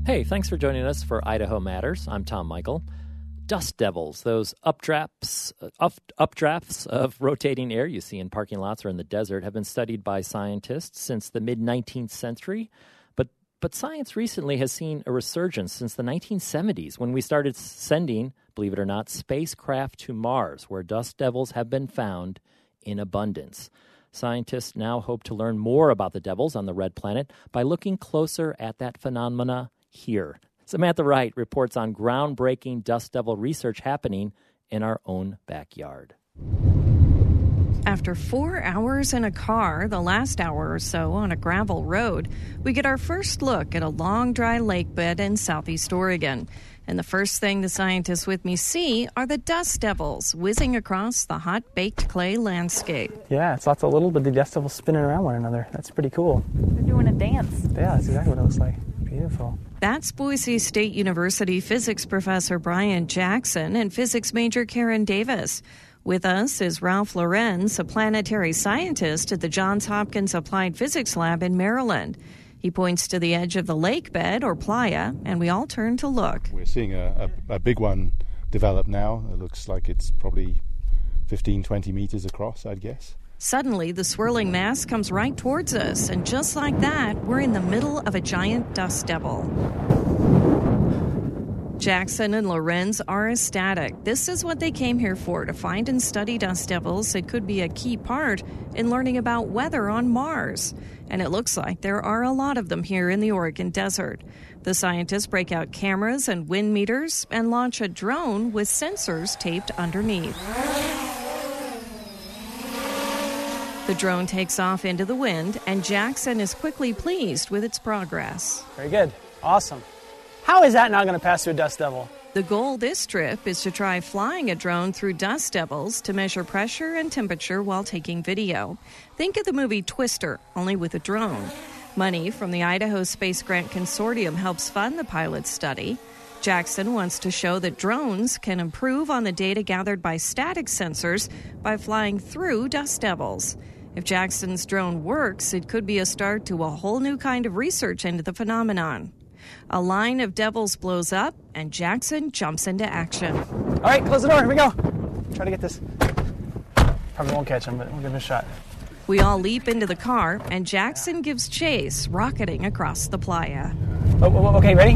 Hey, thanks for joining us for Idaho Matters. I'm Tom Michael. Dust devils, those updrafts of rotating air you see in parking lots or in the desert, have been studied by scientists since the mid-19th century. But science recently has seen a resurgence since the 1970s when we started sending, believe it or not, spacecraft to Mars, where dust devils have been found in abundance. Scientists now hope to learn more about the devils on the red planet by looking closer at that phenomena here. Samantha Wright reports on groundbreaking dust devil research happening in our own backyard. After 4 hours in a car, the last hour or so on a gravel road, we get our first look at a long, dry lake bed in southeast Oregon. And the first thing the scientists with me see are the dust devils whizzing across the hot-baked clay landscape. Yeah, it's lots of little bitty dust devils spinning around one another. That's pretty cool. They're doing a dance. Yeah, that's exactly what it looks like. Beautiful. That's Boise State University physics professor Brian Jackson and physics major Karen Davis. With us is Ralph Lorenz, a planetary scientist at the Johns Hopkins Applied Physics Lab in Maryland. He points to the edge of the lake bed, or playa, and we all turn to look. We're seeing a big one develop now. It looks like it's probably 15, 20 meters across, I'd guess. Suddenly, the swirling mass comes right towards us, and just like that, we're in the middle of a giant dust devil. Jackson and Lorenz are ecstatic. This is what they came here for, to find and study dust devils. It could be a key part in learning about weather on Mars. And it looks like there are a lot of them here in the Oregon desert. The scientists break out cameras and wind meters and launch a drone with sensors taped underneath. The drone takes off into the wind, and Jackson is quickly pleased with its progress. Very good. Awesome. How is that not going to pass through a dust devil? The goal this trip is to try flying a drone through dust devils to measure pressure and temperature while taking video. Think of the movie Twister, only with a drone. Money from the Idaho Space Grant Consortium helps fund the pilot's study. Jackson wants to show that drones can improve on the data gathered by static sensors by flying through dust devils. If Jackson's drone works, it could be a start to a whole new kind of research into the phenomenon. A line of devils blows up, and Jackson jumps into action. All right, close the door. Here we go. Try to get this. Probably won't catch him, but we'll give it a shot. We all leap into the car, and Jackson gives chase, rocketing across the playa. Oh, okay, ready?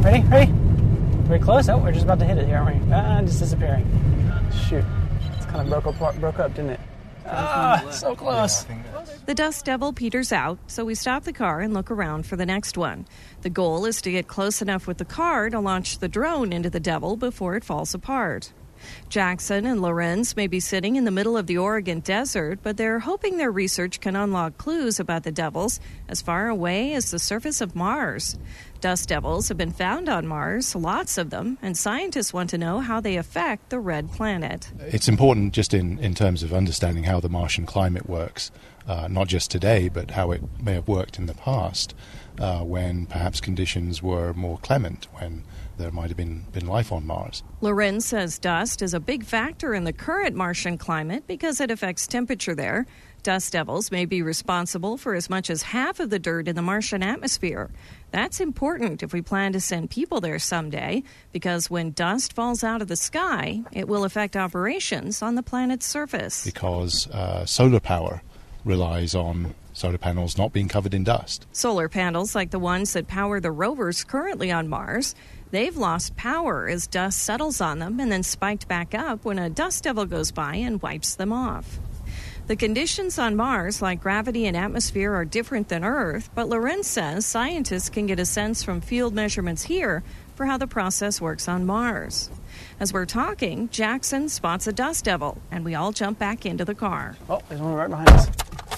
Very close? Oh, we're just about to hit it here, aren't we? Just disappearing. Shoot. It's kind of broke up, didn't it? So close. The dust devil peters out, so we stop the car and look around for the next one. The goal is to get close enough with the car to launch the drone into the devil before it falls apart. Jackson and Lorenz may be sitting in the middle of the Oregon desert, but they're hoping their research can unlock clues about the devils as far away as the surface of Mars. Dust devils have been found on Mars, lots of them, and scientists want to know how they affect the red planet. It's important just in terms of understanding how the Martian climate works, not just today, but how it may have worked in the past, when perhaps conditions were more clement, when there might have been life on Mars. Lorenz says dust is a big factor in the current Martian climate because it affects temperature there. Dust devils may be responsible for as much as half of the dirt in the Martian atmosphere. That's important if we plan to send people there someday, because when dust falls out of the sky, it will affect operations on the planet's surface. Because solar power relies on solar panels not being covered in dust. Solar panels like the ones that power the rovers currently on Mars, they've lost power as dust settles on them and then spiked back up when a dust devil goes by and wipes them off. The conditions on Mars, like gravity and atmosphere, are different than Earth, but Lorenz says scientists can get a sense from field measurements here for how the process works on Mars. As we're talking, Jackson spots a dust devil, and we all jump back into the car. Oh, there's one right behind us.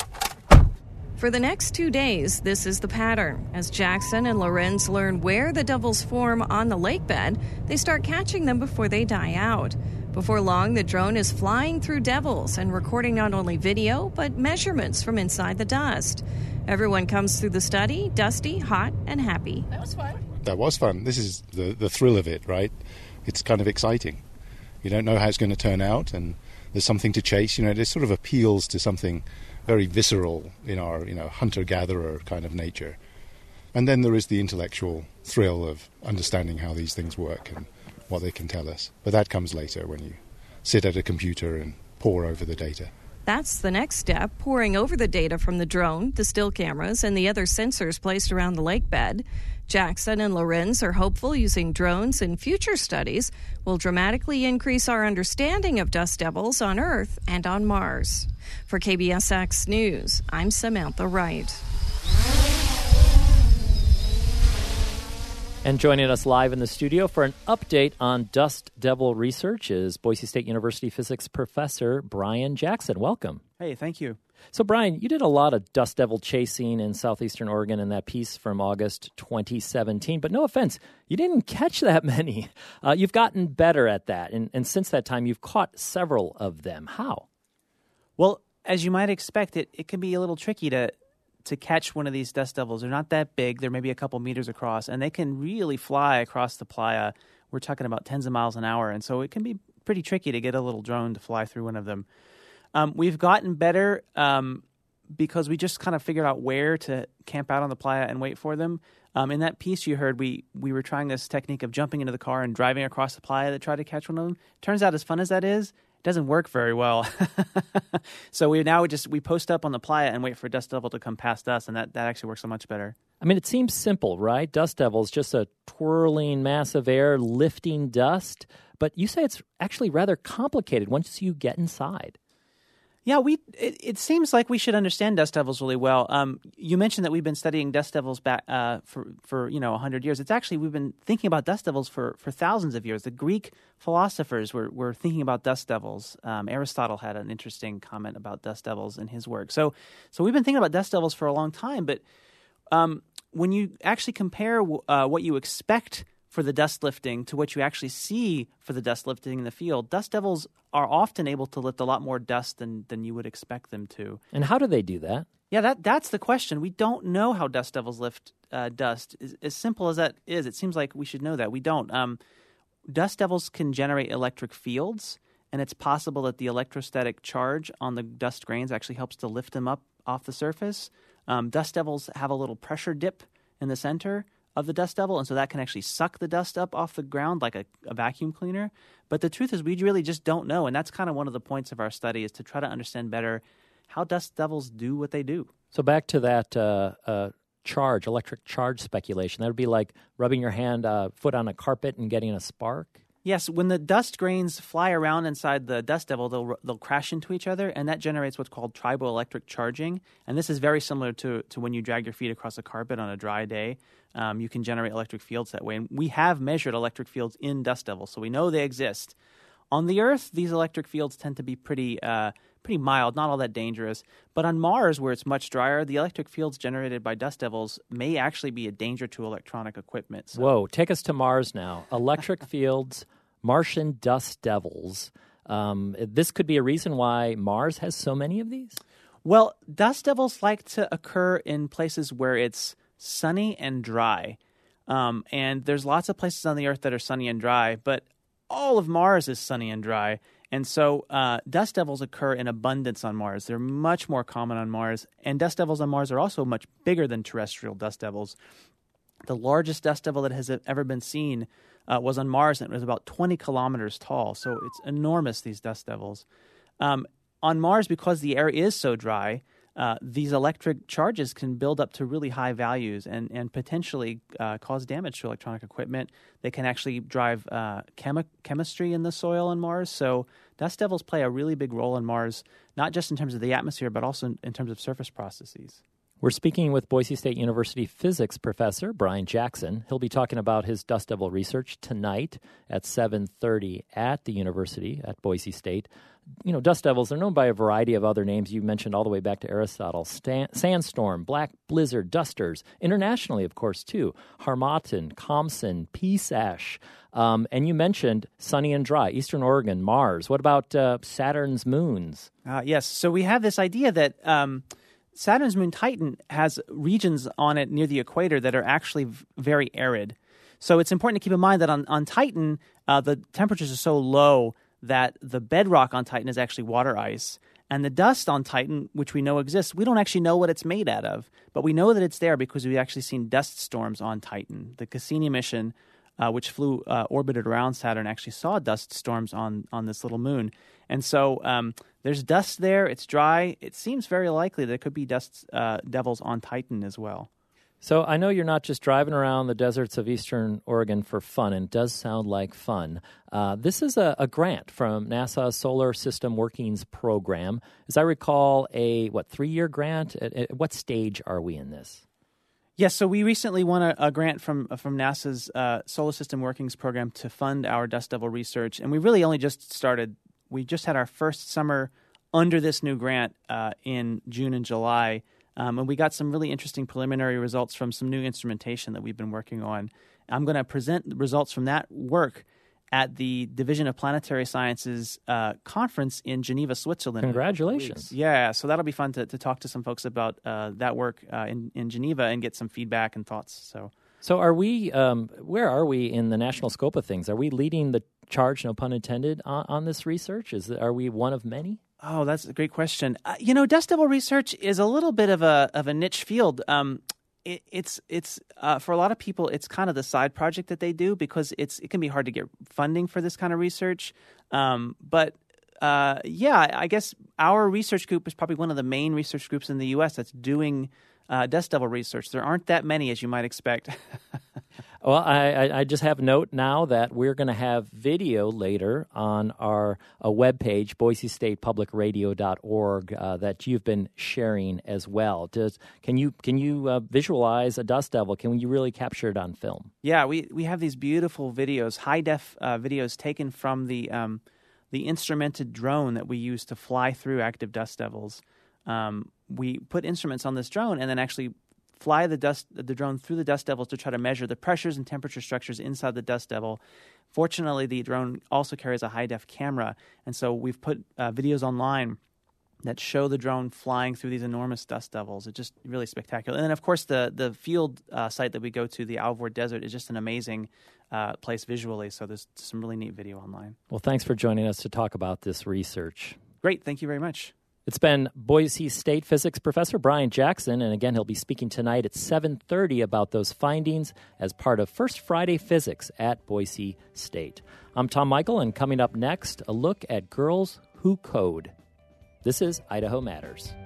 For the next 2 days, this is the pattern. As Jackson and Lorenz learn where the devils form on the lake bed, they start catching them before they die out. Before long, the drone is flying through devils and recording not only video, but measurements from inside the dust. Everyone comes through the study dusty, hot, and happy. That was fun. That was fun. This is the thrill of it, right? It's kind of exciting. You don't know how it's going to turn out, and there's something to chase. It sort of appeals to something very visceral in our, hunter-gatherer kind of nature. And then there is the intellectual thrill of understanding how these things work and what they can tell us. But that comes later when you sit at a computer and pore over the data. That's the next step, poring over the data from the drone, the still cameras, and the other sensors placed around the lake bed. Jackson and Lorenz are hopeful using drones in future studies will dramatically increase our understanding of dust devils on Earth and on Mars. For KBSX News, I'm Samantha Wright. And joining us live in the studio for an update on dust devil research is Boise State University physics professor Brian Jackson. Welcome. Hey, thank you. So, Brian, you did a lot of dust devil chasing in southeastern Oregon in that piece from August 2017. But no offense, you didn't catch that many. You've gotten better at that. And since that time, you've caught several of them. How? Well, as you might expect, it can be a little tricky to catch one of these dust devils. They're not that big. They're maybe a couple meters across, and they can really fly across the playa. We're talking about tens of miles an hour, and so it can be pretty tricky to get a little drone to fly through one of them. We've gotten better because we just kind of figured out where to camp out on the playa and wait for them. In that piece you heard, we were trying this technique of jumping into the car and driving across the playa to try to catch one of them. Turns out, as fun as that is, it doesn't work very well. So we post up on the playa and wait for a dust devil to come past us, and that actually works so much better. I mean, it seems simple, right? Dust devil is just a twirling mass of air lifting dust. But you say it's actually rather complicated once you get inside. Yeah, it seems like we should understand dust devils really well. You mentioned that we've been studying dust devils back for 100 years. It's actually, we've been thinking about dust devils for thousands of years. The Greek philosophers were thinking about dust devils. Aristotle had an interesting comment about dust devils in his work. So we've been thinking about dust devils for a long time. But when you actually compare what you expect for the dust lifting to what you actually see for the dust lifting in the field, dust devils are often able to lift a lot more dust than you would expect them to. And how do they do that? Yeah, that's the question. We don't know how dust devils lift dust. As simple as that is, it seems like we should know that. We don't. Dust devils can generate electric fields, and it's possible that the electrostatic charge on the dust grains actually helps to lift them up off the surface. Dust devils have a little pressure dip in the center of the dust devil, and so that can actually suck the dust up off the ground like a vacuum cleaner. But the truth is we really just don't know, and that's kind of one of the points of our study, is to try to understand better how dust devils do what they do. So back to that electric charge speculation. That would be like rubbing your foot on a carpet and getting a spark? Yes, when the dust grains fly around inside the dust devil, they'll crash into each other, and that generates what's called triboelectric charging. And this is very similar to when you drag your feet across a carpet on a dry day. You can generate electric fields that way. And we have measured electric fields in dust devils, so we know they exist. On the Earth, these electric fields tend to be pretty mild, not all that dangerous. But on Mars, where it's much drier, the electric fields generated by dust devils may actually be a danger to electronic equipment. So. Whoa, take us to Mars now. Electric fields, Martian dust devils. This could be a reason why Mars has so many of these? Well, dust devils like to occur in places where it's sunny and dry. And there's lots of places on the Earth that are sunny and dry, but all of Mars is sunny and dry. And so dust devils occur in abundance on Mars. They're much more common on Mars. And dust devils on Mars are also much bigger than terrestrial dust devils. The largest dust devil that has ever been seen was on Mars, and it was about 20 kilometers tall. So it's enormous, these dust devils. On Mars, because the air is so dry, these electric charges can build up to really high values and potentially cause damage to electronic equipment. They can actually drive chemistry in the soil on Mars. So dust devils play a really big role on Mars, not just in terms of the atmosphere, but also in terms of surface processes. We're speaking with Boise State University physics professor Brian Jackson. He'll be talking about his dust devil research tonight at 7:30 at the university at Boise State. You know, dust devils are known by a variety of other names you mentioned all the way back to Aristotle. Sandstorm, black blizzard, dusters. Internationally, of course, too. Harmattan, Khamsin, Peace Ash. And you mentioned sunny and dry, Eastern Oregon, Mars. What about Saturn's moons? Yes, so we have this idea that Saturn's moon Titan has regions on it near the equator that are actually very arid. So it's important to keep in mind that on Titan, the temperatures are so low that the bedrock on Titan is actually water ice. And the dust on Titan, which we know exists, we don't actually know what it's made out of, but we know that it's there because we've actually seen dust storms on Titan. The Cassini mission, which orbited around Saturn, actually saw dust storms on this little moon. And so there's dust there. It's dry. It seems very likely there could be dust devils on Titan as well. So I know you're not just driving around the deserts of eastern Oregon for fun, and it does sound like fun. This is a grant from NASA's Solar System Workings Program. As I recall, a 3-year grant? At what stage are we in this? Yes, so we recently won a grant from NASA's Solar System Workings Program to fund our dust devil research, and we really only just started. We just had our first summer under this new grant in June and July. And we got some really interesting preliminary results from some new instrumentation that we've been working on. I'm going to present the results from that work at the Division of Planetary Sciences conference in Geneva, Switzerland. Congratulations. Yeah, so that'll be fun to talk to some folks about that work in Geneva and get some feedback and thoughts. So are we, where are we in the national scope of things? Are we leading the charge, no pun intended, on this research? Are we one of many? Oh, that's a great question. Dust devil research is a little bit of a niche field. It's for a lot of people, it's kind of the side project that they do because it can be hard to get funding for this kind of research. I guess our research group is probably one of the main research groups in the U.S. that's doing dust devil research. There aren't that many, as you might expect. Well, I just have a note now that we're going to have video later on our webpage, BoiseStatePublicRadio.org, that you've been sharing as well. Can you visualize a dust devil? Can you really capture it on film? Yeah, we have these beautiful videos, high-def videos taken from the instrumented drone that we use to fly through active dust devils. We put instruments on this drone and then actually fly the drone through the dust devils to try to measure the pressures and temperature structures inside the dust devil. Fortunately, the drone also carries a high-def camera, and so we've put videos online that show the drone flying through these enormous dust devils. It's just really spectacular. And then, of course, the field site that we go to, the Alvord Desert, is just an amazing place visually, so there's some really neat video online. Well, thanks for joining us to talk about this research. Great. Thank you very much. It's been Boise State physics professor Brian Jackson, and again, he'll be speaking tonight at 7:30 about those findings as part of First Friday Physics at Boise State. I'm Tom Michael, and coming up next, a look at girls who code. This is Idaho Matters.